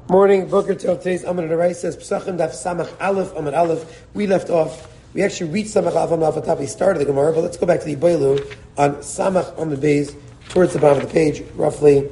Morning, Boker Tov. Today's Amud Arai says Pesachim Daf Samach Aleph Amud Aleph. We left off. We actually reached Samach Aleph Amud Aleph. We started the Gemara, but let's go back to the Ibailu on Samach Amud Beis towards the bottom of the page, roughly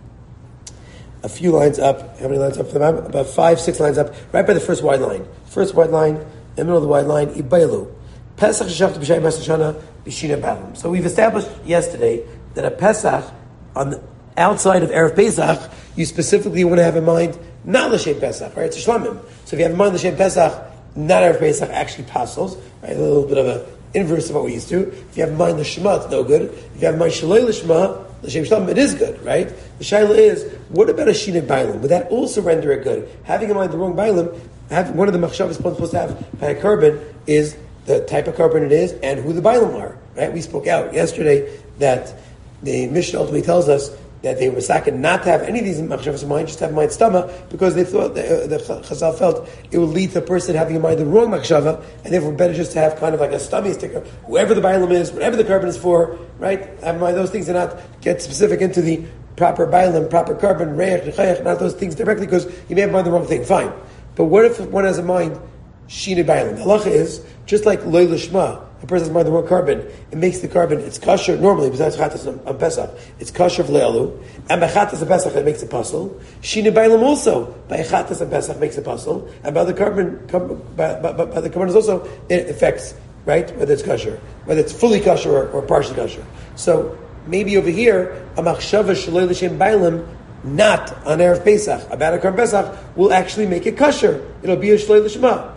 a few lines up. How many lines up for the bottom? About 5-6 lines up, right by the first wide line. First wide line, in the middle of the wide line, Ibailu. Pesach Shechach B'Shai Masashana B'Shina Balam. So we've established yesterday that a Pesach on the outside of Erev Pesach, you specifically want to have in mind not L'Shem Pesach, right? It's a Shlamim. So if you have in mind L'Shem Pesach, not Erev Pesach actually passes, right? A little bit of an inverse of what we used to. If you have in mind the Shema, it's no good. If you have in mind Shaloi L'Shema, L'Shem Shlamim, it is good, right? The Shaila is, what about a Shinei Bailim? Would that also render it good? Having in mind the wrong Bailim, one of the Machshavas supposed to have by a carbon is the type of carbon it is and who the Bailim are, right? We spoke out yesterday that the Mishnah ultimately tells us that they were sacked not to have any of these machshavas in mind, just have in mind stomach, because they thought the Chazal felt it would lead to a person having in mind the wrong machshava, and therefore better just to have kind of like a stomach sticker, whoever the bailam is, whatever the carbon is for, right? Have in mind those things and not get specific into the proper bailam, proper carbon, reich, nechayach, not those things directly, because you may have in mind the wrong thing. Fine. But what if one has in mind Shina Bailam? The halacha is, just like Loy Lishma, a person has in mind the wrong carbon, it makes the carbon, it's kosher, normally, besides Chatas on Pesach, it's kosher v'le'alu, and by Chatas on Pesach it makes a puzzle. Shina Bailam also, by Chatas on Pesach makes a puzzle, and by the carbon, by the carbon is also, it affects, right, whether it's kosher, whether it's fully kosher or partially kosher. So, maybe over here, a machshava Shaloi L'Shem Bailam, not on Erev Pesach, about a carbon Pesach, will actually make it kosher. It'll be a Shaloi L'Shema.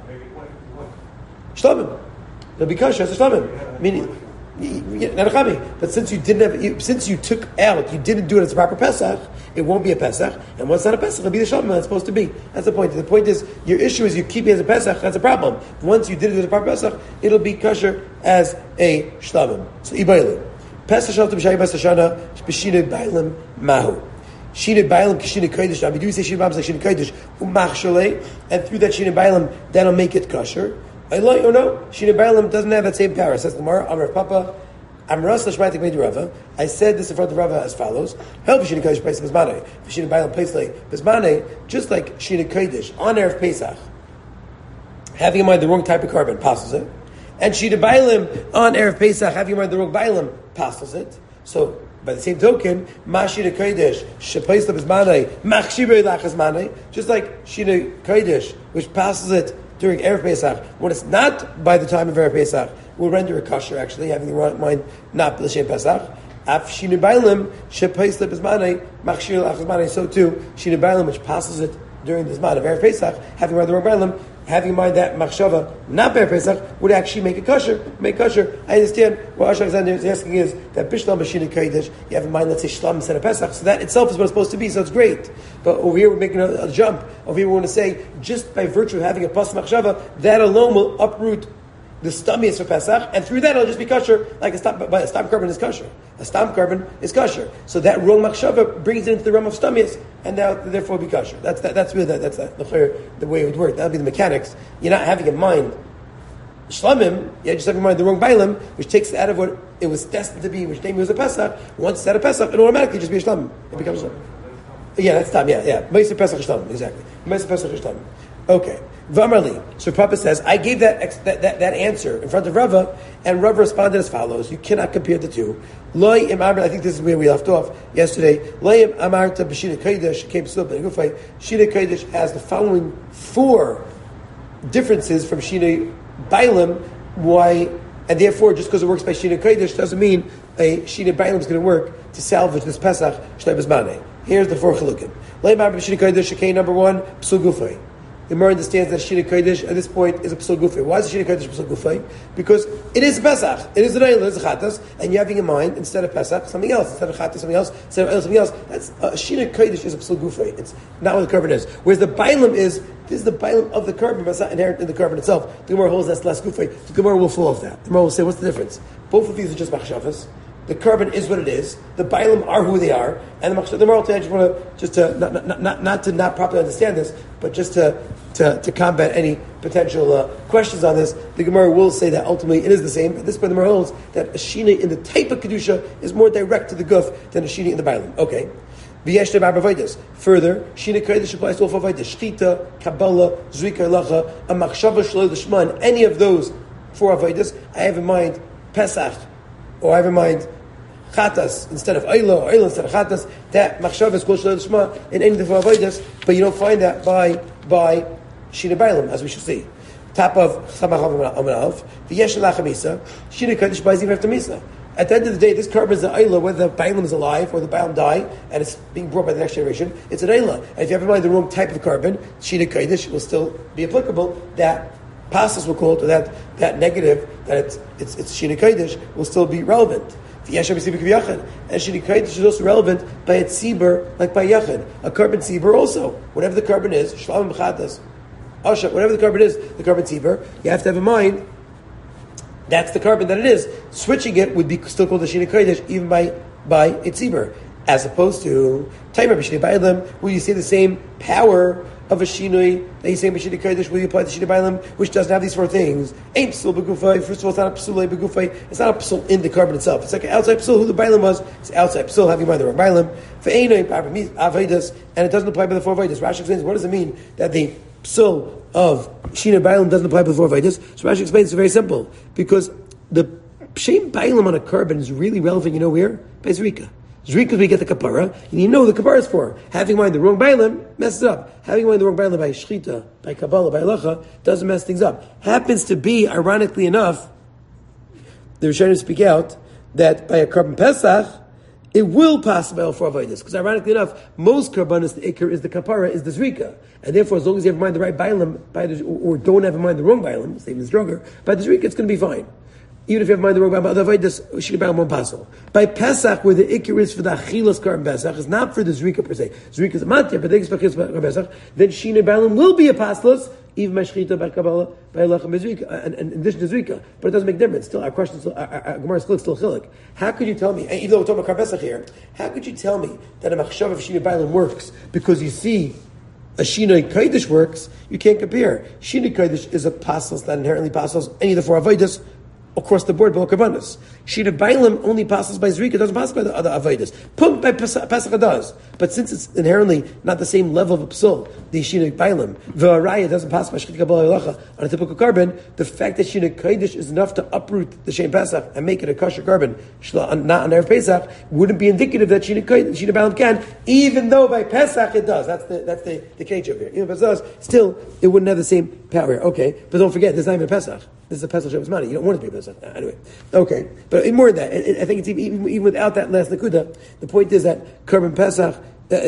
Shlamim. It'll be kosher as a shlamim. Meaning, not a chami. But since you didn't have, since you took out, you didn't do it as a proper Pesach, it won't be a Pesach. And once it's not a Pesach, it'll be the shlamim that's supposed to be. That's the point. The point is, your issue is you keep it as a Pesach. That's a problem. Once you did it as a proper Pesach, it'll be kosher as a shlamim. So ibaylim. Pesach shalta b'shayim b'sashana b'shina b'aylim mahu. Shina Bailam k'shina kodesh. I mean, do we say Shina Bailam like Shina kodesh? Umach sholei, and through that Shina Bailam, that'll make it kosher. I like or no? Shina Bailam doesn't have that same power. Says the Gemara, Amar Papa, Amras Lashmaitik made Rava. I said this in front of Rava as follows: Help Shina kodesh place Bismane. Shina Bailam place like Bismane, just like Shina kodesh on Erev Pesach, having in mind the wrong type of carbon passes it, and Shina Bailam on Erev Pesach, having in mind the wrong Bailam passes it. So, by the same token, Mashina Kodesh, Shepaisla Bismane, Machshibei Lachazmane, just like Shina Kodesh, which passes it during Erev Pesach, when it's not by the time of Erev Pesach, will render a kosher, actually, having the right mind, not L'Shem Pesach. Af Shina Bailam, Shepaisla Bismane, Machshibei Lachazmane, so too, Shina Bailam, which passes it during the Zman of Erev Pesach, having the wrong Bailam, having in mind that machshava, not Erev Pesach, would actually make it kosher. I understand what Asher Alexander is asking is that Bishlam B'Shina Kodesh, you have in mind, let's say Shlam instead of Pesach, so that itself is what it's supposed to be, so it's great. But over here we're making a jump. Over here we want to say, just by virtue of having a pas machshava, that alone will uproot the stomach for Pesach, and through that it'll just be kosher, like a stam carbon is kosher. A stam carbon is kosher. So that wrong machshava brings it into the realm of stomachs, and now therefore be kosher. That's the way it would work. That'll be the mechanics. You're not having in mind shlamim, you're just having in mind the wrong bailim, which takes it out of what it was destined to be, which name was a Pesach. Once it's out of Pesach, it'll automatically just be a shlamim. It becomes a shlamim. Yeah, that's time, yeah. Meiser Pesach shlamim, exactly. Meiser Pesach shlamim. Okay. V'amarli. So Papa says, I gave that answer in front of Rava, and Rava responded as follows: you cannot compare the two. Loi im amar. I think this is where we left off yesterday. Loi im amarta b'shina kodesh came to ben gufay. Shina kodesh has the following 4 differences from shina bailim. Why? And therefore, just because it works by shina kodesh doesn't mean a shina bailim is going to work to salvage this Pesach shnei bezmanei. Here's the 4 chalukim. Loi im amar b'shina kodesh shekei number 1 psul gufay. The Gemara understands that Shina Kodesh at this point is a Psul Gufay. Why is Shina Kodesh Psul Gufay? Because it is Pesach. It is an Eil, it is a Chatas, and you're having in mind, instead of Pesach, something else. Instead of Chatas, something else. Instead of Eil, something else. That's Shina Kodesh is a Psul Gufay. It's not what the carbon is. Whereas the Bailam is, this is the Bailam of the carbon, but it's not inherent in the carbon itself. The Gemara holds that's less Gufay. The Gemara will fall off that. The Gemara will say, what's the difference? Both of these are just Machshavas. The carbon is what it is. The Bailam are who they are. And the Gemara I just want to not properly understand this, but just to combat any potential questions on this, the Gemara will say that ultimately it is the same. At this point, the Gemara holds that a Shina in the type of Kedusha is more direct to the Guf than a Shina in the Bailam. Okay. V'yesh le'bar b'avodas. Further, Shina Kodesh applies to all avodas. Shchita, Kabbalah, Zrika Lacha, a Machshava Shaloi L'Shman, any of those four avodas, I have in mind Pesach, or I have in mind Chatas instead of Eilah, or Eilah instead of Chatas. That Machshava is called Shaloi L'Shma in any of the four avodas, but you don't find that by Shina Bailam, as we shall see. Top of Samach Amanav, V'yesh Lachamisa, Shina Kodesh buys even after Misa. At the end of the day, this carbon is an Eilah, whether the Bailam is alive or the Bailam die, and it's being brought by the next generation, it's an Eilah. And if you have in mind the wrong type of carbon, Shina Kodesh will still be applicable. That passes will call it, or that negative, that it's Shina Kodesh, will still be relevant. And Shina Kodesh is also relevant by a tzibur, like by Yachid. A carbon tzibur also. Whatever the carbon is, Shlamim B'chatas, Asha, whatever the carbon is, the carbon tzibur, you have to have in mind that's the carbon that it is. Switching it would be still called the Shina Kodesh, even by a tzibur, as opposed to Taimer B'Shina Bailam, where you see the same power of a Shinui that you say B'Shina Kodesh, where you apply the Shina Bailam, which doesn't have these four things. Ain't psul b'gufay. First of all, it's not a psul b'gufay. It's not a psul in the carbon itself. It's like an outside psul. Who the Bailam was? It's outside psul. Having in mind the wrong Bailam. Ve'enoi avodas, and it doesn't apply by the four avodas. Rashi explains what does it mean that the psul of Shina Bailam doesn't apply by the four avodas. So Rashi explains it's very simple, because the Shem Bailam on a carbon is really relevant, you know where? By Zrika. Zrika, we get the kapara, and you know the kapara is for. Having in mind the wrong Bailam messes up. Having in mind the wrong Bailam by Shchita, by Kabbalah, by Halacha, doesn't mess things up. Happens to be, ironically enough, the Rishonim speak out that by a carbon Pesach, it will pass by all four avodas. Because ironically enough, most karbanos, the ikar is the kapara, is the zrika. And therefore, as long as you have in mind the right bailam, or don't have in mind the wrong bailam, it's even stronger, by the zrika it's going to be fine. Even if you have in mind the wrong bailam, the avodas, shina bailam won't pass. By Pesach, where the ikar is for the achilas carbon Pesach, it's not for the zrika per se. Zrika is a matya, but the ikar is for achilas carbon Pesach, then shina bailam will be a paslos, even by Shechita, by Kabbalah, by Halacha, by Zrika, and in addition to Zrika. But it doesn't make difference. Still, our question is our Gemara is still chilik. How could you tell me, even though we're talking about Karbesach here, how could you tell me that a Machshav of Shina Bailam works because you see a Shina Kodesh works? You can't compare. Shina Kodesh is a passos that inherently passos any of the four avodas across the board, below Karbanos. Shina Bailam only passes by Zrika, doesn't pass by the other avodas. Punk by Pesach does. But since it's inherently not the same level of a psul, the Shina Bailam, V'araya doesn't pass by Shechit Kabbalah Halacha on a typical carbon, the fact that Shina Kodesh is enough to uproot the Shem Pesach and make it a kosher carbon, not on Erev Pesach, wouldn't be indicative that Shina Bailam can, even though by Pesach it does. That's the cage over here. Even if it does, still, it wouldn't have the same power here. Okay, but don't forget, this is not even a Pesach. This is a Pesach Shabbos Mani. You don't want it to be a Pesach. Anyway, okay. But more than that, I think it's even without that last Nakuda, the point is that Karban Pesach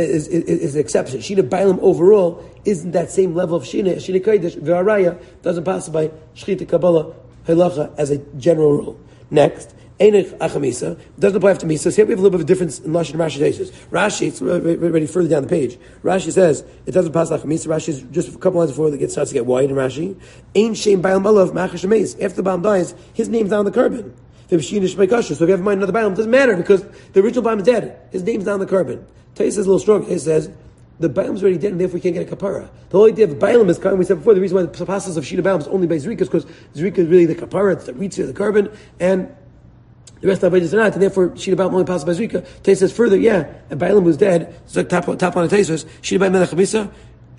is an exception. Shina Bailam overall isn't that same level of Shina Kodesh. V'araya doesn't pass by Shechita Kabbalah Halacha as a general rule. Next, Einich Achamisa doesn't apply after Misa. So here we have a little bit of a difference in Lashon and Rashi cases. Rashi, it's already further down the page. Rashi says it doesn't pass Achamisa. Rashi is just a couple lines before it starts to get wide in Rashi. Ein Shem Bailam Alav Machash Ameis. After the Bailam dies, his name's down the carbon. So if you have in mind another Bailam, it doesn't matter because the original Bailam is dead. His name's down the carbon. Tais is a little stronger. He says the Bailam's already dead and therefore we can't get a kapara. The whole idea of Bailam is, we said before, the reason why the passes of Shina Bailam is only by Zrika is because Zrika is really the kapara, it's the ritzah of the carbon, and the rest of the avodas are not, and therefore Shina Bailam only passes by Zrika. Tais says further, and Bailam was dead. It's like top on the Tais says Shina Bailam Menachamisa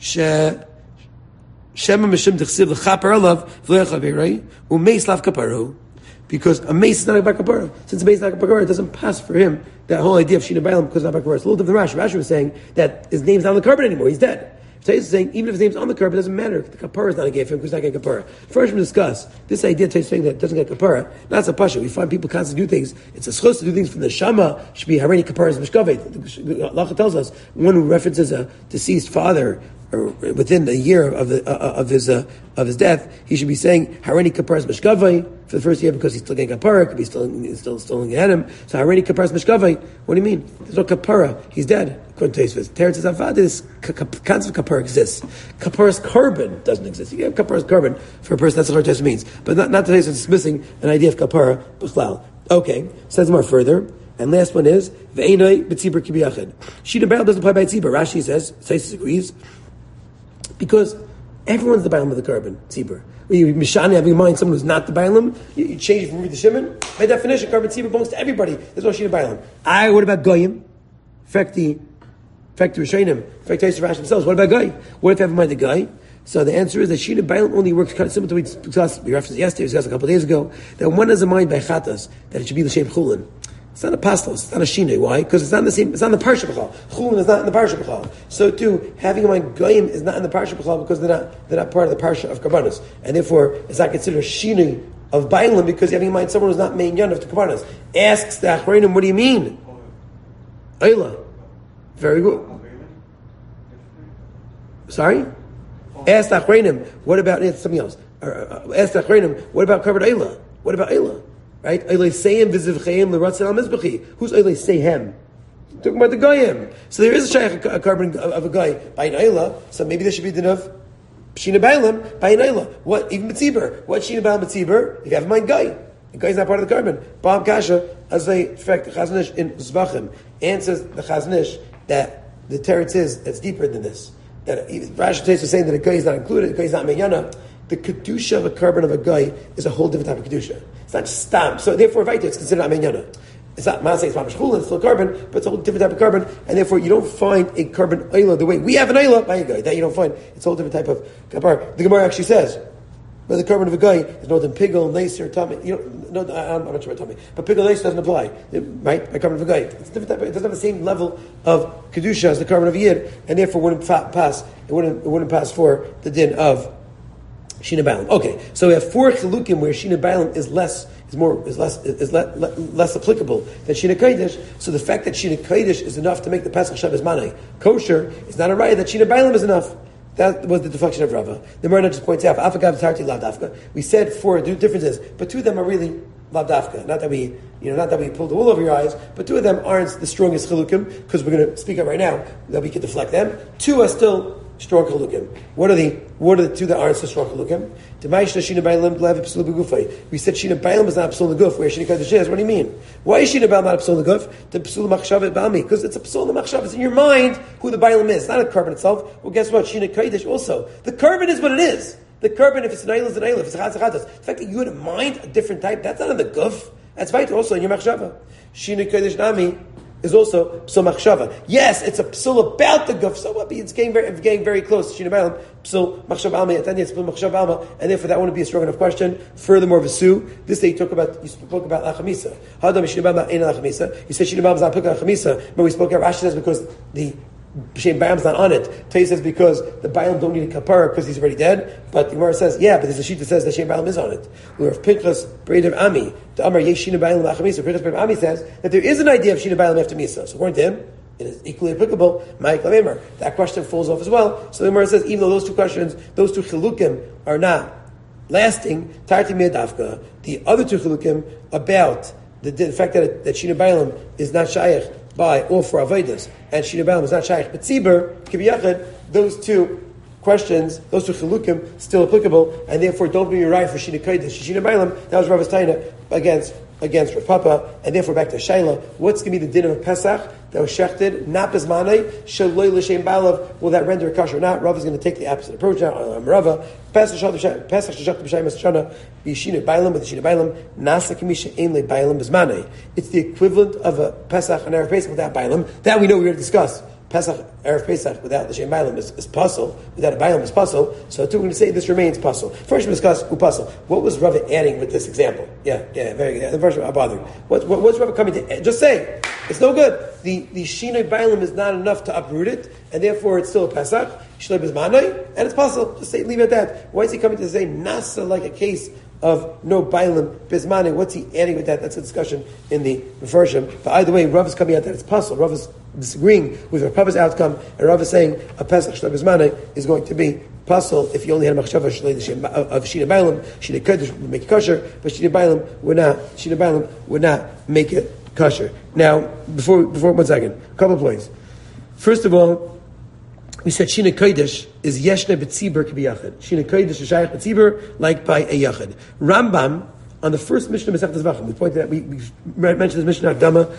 Shema Mishim Dechsiv L'Chapar Alav V'Lechavirei Umeis Lav Kaparu. Because a mace is not a bakapara. Since a mace is not a bakapara, it doesn't pass for him that whole idea of Shina Bailam because it's not bakapara. It's a little different than Rashi. Rashi was saying that his name's not on the carbon anymore. He's dead. So he's saying even if his name's on the carbon, it doesn't matter if the kapara is not a gay for him because he's not getting kapara. First, we discuss this idea of saying that it doesn't get kapara. Not so pasha. We find people constantly do things. It's a schus to do things from the shama. Should be hareni kaparas mishkavet. Allah tells us one who references a deceased father or within the year of his death, he should be saying hareni kaparas mishkavai for the first year because he's still getting kapara, could be still in Gehenim. So hareni kaparas mishkavai. What do you mean? There's no kapara. He's dead. According to Tosfos, Teretz Avad, this concept of kapara exists. Kapara's carbon doesn't exist. You have kapara's carbon for a person. That's what Tosfos means, but not that it's dismissing an idea of kapara b'chlal. Okay, says more further. And last one is ve'enoi b'tzibur kibiyachid. Shina Bailam doesn't apply by tzibur. Rashi says, Tosfos agrees, because everyone's the Bailam of the carbon, tzibur. When you mishani having in mind someone who's not the Bailam, you change it from the Shimon. By definition, carbon tzibur belongs to everybody. There's no Shina Bailam. What about goyim? In fact, the fact, Rishonim, in fact, Taisa Rashi themselves, what about guy? What if you have in mind the guy? So the answer is that Shina Bailam only works kind of similar to what we discussed yesterday, we discussed a couple of days ago, that one has in mind by Chatas, that it should be the Shem Chulin. It's not a pastel, it's not a Shina. Why? Because it's not the same, it's not in the Parsha B'chal. Chulin is not in the Parsha B'chal. So too, having in mind Goyim is not in the Parsha B'chal because they're not part of the Parsha of Karbanos. And therefore, it's not considered a Shina of Bailam because having in mind someone who's not main Yan of the Karbanos. Asks the Achronim, what do you mean? Ayla. Very good. Sorry? Ask the Achronim, what about something else? Ask the Achronim, what about Karban Ayla? What about Ayla? Right? Ayla Seyhem v'zivcheim l'ratzin al mizbechi. Who's Ayla Seyhem? Talking about the Goyim. So there is a shaykh, a carbon of a guy by an Ayla, so maybe there should be the enough Shina Bailam by an Ayla. What? Even Mitzibur. What Shina Bailam Mitzibur? If you have in mind Guy. The Guy's not part of the carbon. Ba'am Kasha, as in fact, the Chaznish in Zvachim answers the Chaznish that the teretz is that's deeper than this. That Rashi is saying that a guy is not included, a guy is not menyana. The kedusha of a carbon of a guy is a whole different type of kedusha. It's not just stam. So therefore, Vaita, it's considered a menyana. It's not Maaseh, it's mamash chulin, it's still carbon, but it's a whole different type of carbon, and therefore you don't find a carbon ayla the way we have an ayla by a guy. That you don't find. It's a whole different type of kapar. The Gemara actually says, but the carbon of a guy is no than pigel, nacer, tummy. I'm not sure about tummy, but pigel, nacer doesn't apply, right? By carbon of a guy, it's a different type. It doesn't have the same level of kedusha as the carbon of a yid, and therefore wouldn't pass. It wouldn't pass for the din of Shina Bailam. Okay, so we have 4 chilukim where Shina Bailam is less applicable than Shina Kodesh. So the fact that Shina Kodesh is enough to make the Pesach Shabbos Manai kosher is not a right that Shina Bailam is enough. That was the deflection of Rava. The Marna just points out, Afagav Tarti Lav Dafka. We said 4 differences, but 2 of them are really Lav Dafka. Not that we pulled the wool over your eyes, but 2 of them aren't the strongest chilukim, because we're going to speak up right now that we can deflect them. 2 are still strong chilukim. What are the 2 that aren't so strong chilukim? We said Shina Bailam is not psul neguf, where Shina Kodesh is. What do you mean? Why is Shina Bailam not a psul neguf? The psul machshavet b'ami, because it's a psul machshavet. It's in your mind who the Bailam is. It's not a carbon itself. Well, guess what? Shina Kodesh also. The carbon is what it is. The carbon, if it's an ayla, it's an ayla. If it's a chatz, it's a chatz. The fact that you had in mind a different type, that's not in the guf. That's right. Also in your machshava. Shina Kodesh nami is also psul machshava. Yes, it's a psul about the guf. So what? It's getting very close to Shina Bailam. Psul machshav alma. At the end, it's psul machshav alma, and therefore that wouldn't be a strong enough question. Furthermore, Vesu, this day you spoke about lachamisa. Hadam Shina Bailam ain't lachamisa. You said Shina Bailam is not applicable lachamisa, but we spoke about Rashi says because the Shem Bailam's not on it. Tay says because the Bailam don't need a kapara because he's already dead. But the Gemara says, yeah, but there's a sheet that says that Shem Bailam is on it. We have Pinchas Breid Ami. The Amar Yeshina Bailam Lachamisa. Pinchas Breid Ami says that there is an idea of Shina Bailam after Misa. So according to him, it is equally applicable. Ma'ik Lamemer. That question falls off as well. So the Gemara says, even though those 2 questions, those 2 chilukim are not lasting, Tarti Me'adavka, the other 2 chilukim about the fact that Shina Bailam is not shaykh by all 4 avodas, and Shina Bailam is not shaykh but tzibur kibiyachad, those 2 questions, those 2 chilukim still applicable, and therefore don't be right for Shina Kodesh. Shina Bailam, that was Rava's taina against Rav Papa, and therefore back to Shaila. What's going to be the din of a Pesach that was shechted not bezmanei shaloi l'shem balav? Will that render a kosher or not? Rav is going to take the opposite approach now. Rava Pesach shechted b'shayim esshana b'shina bailam with the Shina Bailam nasa kamisha ein le bailam bezmanei. It's the equivalent of a Pesach and Erev Pesach without bailam. That we know we already discussed. Pesach, Erev Pesach, without the Shem Bailam is puzzle. Without a Bailam is puzzle. So too, we're going to say this remains puzzle. First, we discuss puzzle. What was Rava adding with this example? Yeah, very good. The first, I'm bothering. What's Rava coming to? Just say it's no good. The Shinoi Bailam is not enough to uproot it, and therefore it's still a Pesach. Shloi Bezmanai, and it's puzzle. Just say, leave it at that. Why is he coming to say Nasa like a case of no Bailam Bezmanai? What's he adding with that? That's a discussion in the Mefarshim. But either way, Rav is coming out that it's puzzle. Rav is disagreeing with Rav Papa's outcome, and Rav is saying a Pesach Shloi Bezmanai is going to be puzzle if you only had a machshava of Shina Bailam. Shina Kodesh would make it kosher, but Shina Bailam would not. Shina Bailam would not make it kosher. Now, before 1 second, a couple of points. First of all, we said Shina Kodesh is Yeshna B'tzibur K'biyachid. Shina Kodesh is Shayach B'tzibur like by a Yachid. Rambam, on the first Mishnah of Masechet Zvachim, we pointed out, we mentioned this Mishnah Akdama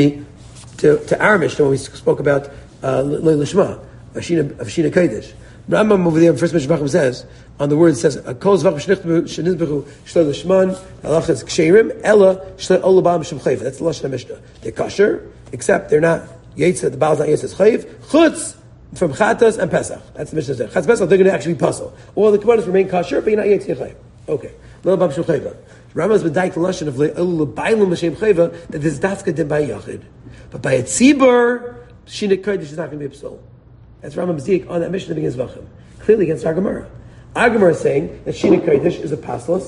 to our Mishnah when we spoke about Leil Lishma, of Shina Kodesh. Rambam over there in first Mishnah Zvachim says, on the word it says, Kol Zvachim Shenizbechu Shloi Lishman, Halach says Ksherim, Ella Shloi Olabam Shem Chayva. That's the Lashon Mishnah. They're kosher, except they're not Yetzah, the Baal's not Yetzah is Chayiv. Chutz from Chatas and Pesach. That's the Mishnah says. Chatas Pesach, they're going to actually be puzzle. All the Kabbalas remain kosher, but you're not Yetzah Chayiv. Okay. Little Bab Shulchayva. Rambam's been dying the lashon of Le'elu L'Shem Chayva that this dafka din by Yachid. But by a tzibur, Shina Kodesh is not going to be a psal. That's Rambam Zik on that mission that begins Vachim. Clearly against our Gemara. Our Gemara is saying that Shina Kodesh is a paslos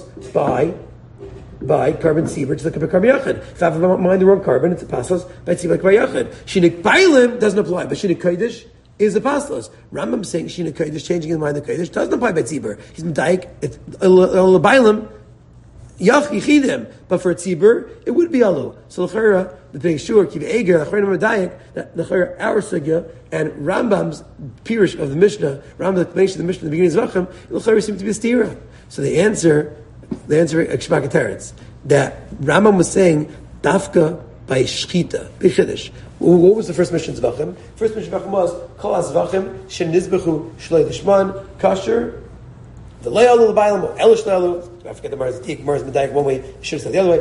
by carbon tzibur, just like a carbon yachid. If I have in mind the wrong carbon, it's a paslos by tzibur by yachid. Shina Bailim doesn't apply, but Shina Kodesh is a paslos. Rambam is saying Shina Kodesh, changing his mind the Kodesh, doesn't apply by tzibur. He's medayik, it's Bailim, Yach Yichidim, but for a tzibur, it would be alu. So l'chera, the Bnei Shur, Kiv Eger, l'chera Medayik, l'chera our sugya, and Rambam's Pirush of the Mishnah, Rambam's explanation of the Mishnah at the beginning of Zvachim, l'chera seem to be a stira. So the answer Shmak Teretz, that Rambam was saying, dafka by shchita, b'chiddush. What was the first mission of Zvachim? First mission of Zvachim was, kol ha-zvachim, shenizbechu shloi lishman, kasher, I forget the Mars Medayik one way, should have said the other way.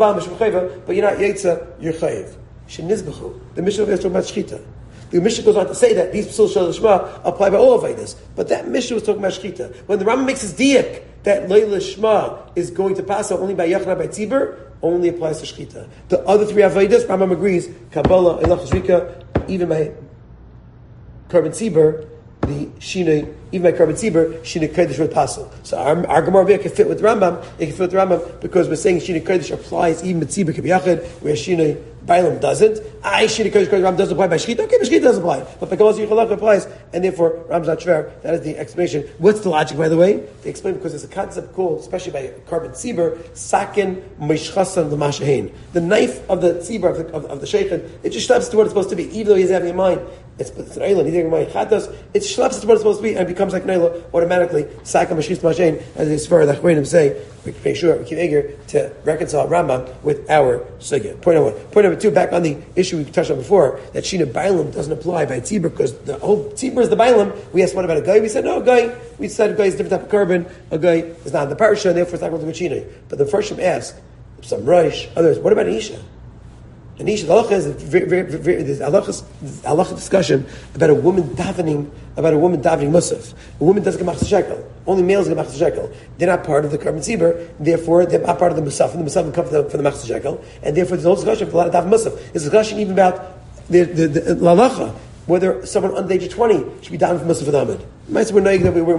But you're not Yetzah, you're Chayiv. Shenizbechu. The Mishnah is talking about Shchita. The Mishnah goes on to say that these Psul Shal Shema apply by all Vedas. But that Mishnah was talking about Shchita. When the Rambam makes his diak that Leila Shema is going to pass out only by Yachna by Tzibur, only applies to Shchita. The other three Avedas, Rambam agrees, Kabbalah, Elach Shvika, even by Carbon Tzibur, the Shina, even by Carbon Tzibur, Shina Kodesh would passel. So our Gemara can fit with Rambam, it can fit with Rambam because we're saying Shina Kodesh applies even with Tzibur K'biyachid, where Shina Bailam doesn't. Shina Kodesh Rambam doesn't apply by Shchita. Okay, but Shchita doesn't apply. But by Kabbalah Yichalach applies, and therefore Rambam's not shver. That is the explanation. What's the logic, by the way? They explain because there's a concept called, especially by Carbon Tzibur, Sakin Mishchasan L'Mashahin. The knife of the Tzibur, of the Sheikhan, it just steps to what it's supposed to be, even though he's having in mind. It's an island. He's having in mind Chatas. It schleps to what it's supposed to be, and it becomes like Naila automatically. Sakim Mashchis Mashain, as the Sfar that Chachamim say, we can make sure we keep eager to reconcile Rambam with our sugya. Point number one. Point number two. Back on the issue we touched on before, that Shina Bailam doesn't apply by Tzibur because the whole Tzibur is the Bailam. We asked what about a guy? We said no, a guy. We said a guy is a different type of carbon. A guy is not in the parasha, and therefore it's not going to be Shina. But the first ask some Rosh, others. What about Isha? And Isha, the halacha is there's halacha discussion about a woman davening musaf. A woman doesn't get machzor shekel. Only males get machzor shekel. They're not part of the carbon tzibur. Therefore, they're not part of the musaf. And the musaf come for the machzor shekel. And therefore, there's a whole discussion for a lot of daven musaf. There's a discussion even about the halacha, whether someone under the age of 20 should be davening for musaf for the Amid. Might say we're knowing that we're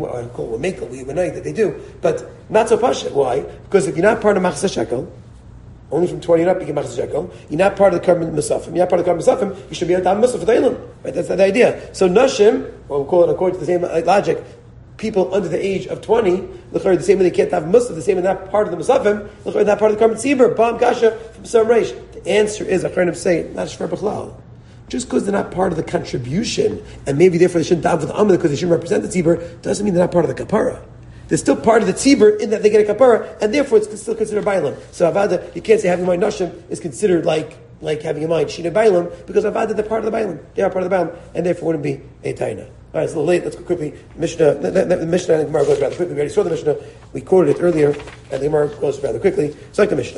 knowing that they do, but not so pasha. Why? Because if you're not part of machzor shekel, only from 20 and up you get machzor shekel. You're not part of the carbon musafim. You're not part of the carbon musafim. You should be able to have musaf for the ilim. Right? That's the idea. So nashim, well, we'll call it according to the same logic, people under the age of 20, the same way they can't have musaf, the same way they're not part of the musafim, they're not part of the carbon tzibur, bam kasha from some reish. The answer is, Achronim say, not shver b'chlal. Just because they're not part of the contribution, and maybe therefore they shouldn't daven for the Amid because they shouldn't represent the tzibur, doesn't mean they're not part of the kapara. They're still part of the tzibur in that they get a kapara, and therefore it's still considered bailam. So avada, you can't say having a mind nashim is considered like having a mind shina bailam, because avada, they're part of the bailam. They are part of the bailam, and therefore wouldn't be a taina. All right, it's a little late. Let's go quickly. Mishnah, the Mishnah and the Gemara goes rather quickly. We already saw the Mishnah. We quoted it earlier, and the Gemara goes rather quickly. It's like the Mishnah.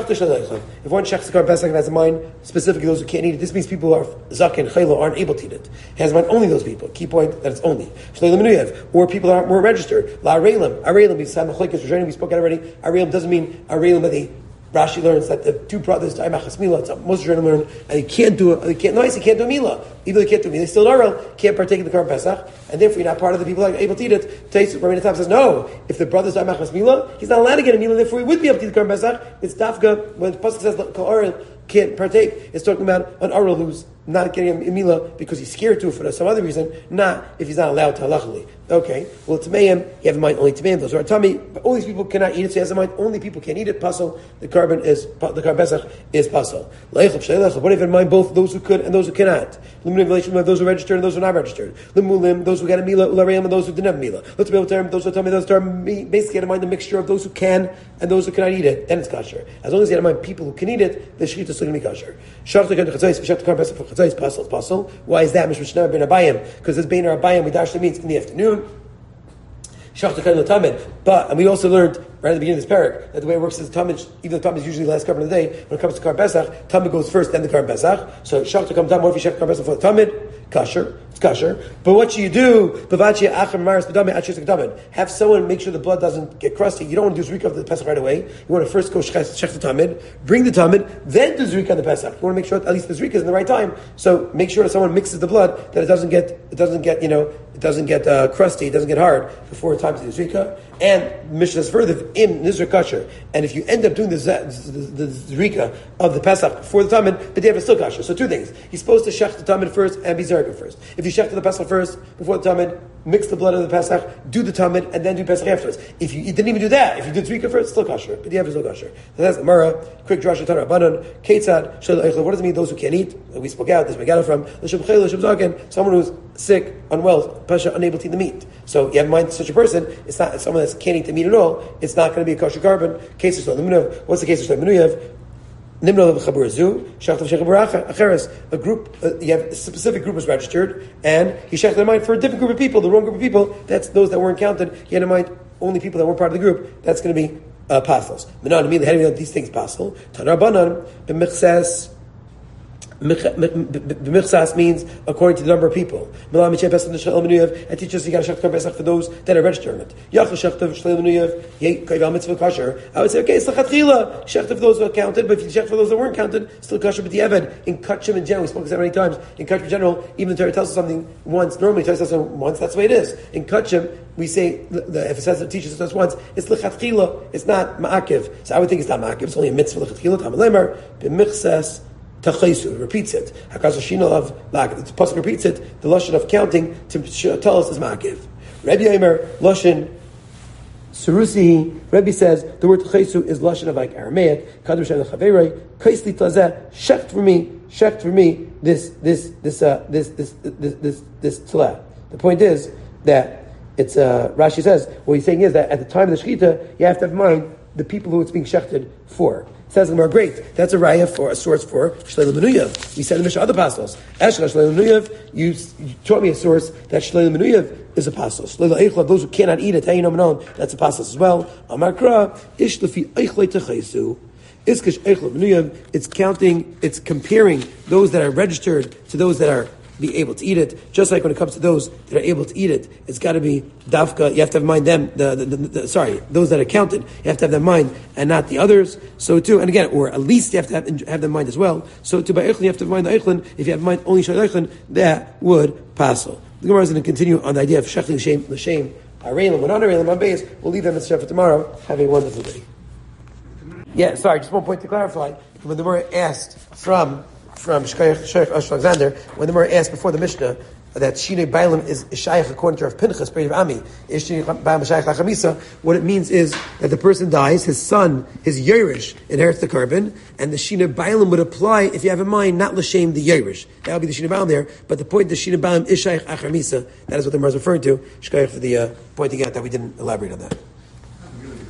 If one shechs the carbon pesach and has in mind specifically those who can't eat it, this means people who are zaken chayla aren't able to eat it. He has in mind only those people. Key point that it's only. Or people that aren't more registered. La arelim. Arelim means samachlikas. We spoke out already. Arelim doesn't mean arelim that the Rashi learns that the two brothers, Machas Mila, it's most of learn, and he can't do a Mila. Even though they can't do a Mila, they still can't partake in the Karban Pesach, and therefore you're not part of the people that are able to eat it. Rabbeinu Tam says, no, if the brothers die Machas Mila, he's not allowed to get a Mila, therefore he would be able to eat the Karban Pesach. It's Dafka, when the Pasuk says, Kol Arel can't partake, it's talking about an Arel who's not getting a Mila because he's scared to for some other reason, not if he's not allowed to halachically. Okay, well, Tameim, you have in mind only Tameim, those who are tummy, but all these people cannot eat it, so he has in mind only people can eat it, pasal, the carbon pesach is pasal. What if you have in mind both those who could and those who cannot? Those who are registered and those who are not registered. Those who got a Mila, Ularayim, and those who didn't have a Mila. Let's be able to term, those who are tummy, those who are basically have in mind the mixture of those who can and those who cannot eat it, then it's kosher. As long as you have in mind people who can eat it, the shechita is still going to be kosher. Why is that? Because this Bein Abayim, we dash means in the afternoon. But, and we also learned right at the beginning of this parak that the way it works is tamid, even though tamid is usually the last carbon of the day, when it comes to Karban Pesach, tamid goes first, then the Karban Pesach. So shachta kam tam, what if you shech Karban Pesach for the tamid? Kasher. It's kasher. But what should you do? Have someone make sure the blood doesn't get crusty. You don't want to do zrika of the Pesach right away. You want to first go shech the tamid, bring the tamid, then do zrika of the Pesach. You want to make sure that at least the zrika is in the right time. So make sure that someone mixes the blood, that it doesn't get crusty, it doesn't get hard before time to do zrika. And Mishnah says further, in Nizra Kasher, and if you end up doing the zrika of the Pesach before the tamid, but they have a still kasher. So two things: he's supposed to shech the tamid first and be zerika first. If you shech the Pesach first before the tamid, mix the blood of the Pesach, do the tamid, and then do Pesach afterwards. If you didn't even do that, if you did zrika first, still kasher, but the have is still kasher. So that's Amara. Quick drasha Tana Rabbanan. Ketzad Shel Eichel. What does it mean? Those who can't eat. We spoke out. This we got it from someone who's sick, unwell, pasha, unable to eat the meat. So you have in mind such a person. It's not someone that can't eat the meat at all. It's not going to be a kosher carbon. What's the case of Shloim Menuyev? A group, you have a specific group is registered, and he shechted in mind for a different group of people, the wrong group of people. That's those that weren't counted. He had in mind only people that weren't part of the group. That's going to be apostles. Menon immediately had to these things possible. Tanar Banan b'michsas. B'michsas means according to the number of people. And teaches you got to shech Karban Pesach for those that are registered. I would say, okay, it's l'chatchila shech for those who are counted, but if you shech for those that weren't counted, still kasher. But the eved in kachim in general, we spoke about that many times. In kachim in general, even the Torah tells us something once. Normally, Torah tells us something once. That's the way it is. In kachim, we say if it says it teaches us once, it's l'chatchila. It's not ma'akiv. So I would think it's not ma'akiv. It's only a mitzvah l'chatchila. Tamalemer b'michsas. Tachaisu repeats it. Hakazashina of ma'akiv. The pasuk repeats it. The lashon of counting to tell us is ma'akiv. Rabbi Yomer lashon Surusi. Rabbi says the word tachaisu is lashon of like Aramaic. Kadosh el chaverei kaisli tazeh shecht for me this tzalah. The point is that it's Rashi says what he's saying is that at the time of the shechita you have to have in mind the people who it's being shechted for. Says the Gemara, great. That's a raya for a source for Shleil Menuyev. We said in the Mishnah other apostles. Eshcha Shleil Menuyev. You taught me a source that Shleil Menuyev is apostles. Shleil Eichla, those who cannot eat it, that's apostles as well. Amar Kra Ish Lefi Eichlei Techaisu. Iskish Eichla Menuyev. It's counting. It's comparing those that are registered to those that are be able to eat it. Just like when it comes to those that are able to eat it, it's got to be dafka. You have to have in mind them. Those that are counted. You have to have them in mind and not the others. So too, and again, or at least you have to have them in mind as well. So to by Eichlin, you have to have in mind the Eichlin. If you have in mind only Shal Eichlin, that would passel. The Gemara is going to continue on the idea of shechting l'shem, areilim, when on areilim on base. We'll leave them in for tomorrow. Have a wonderful day. Yeah, sorry, just one point to clarify. When the Gemara asked from Shayach Alexander, when the Gemara asked before the Mishnah that Shinei Bailim is Shayach according to Rav Pinchas, Peri Ami, is Shinei Bailim Shayach Lachamisa, what it means is that the person dies, his son, his Yerush, inherits the carbon, and the Shinei Bailim would apply, if you have in mind, not L'Shem, the Yerush. That would be the Shinei Bailim there, but the point the Shinei Bailim is Shayach Achamisa, that is what the Gemara is referring to. Shayach for the pointing out that we didn't elaborate on that.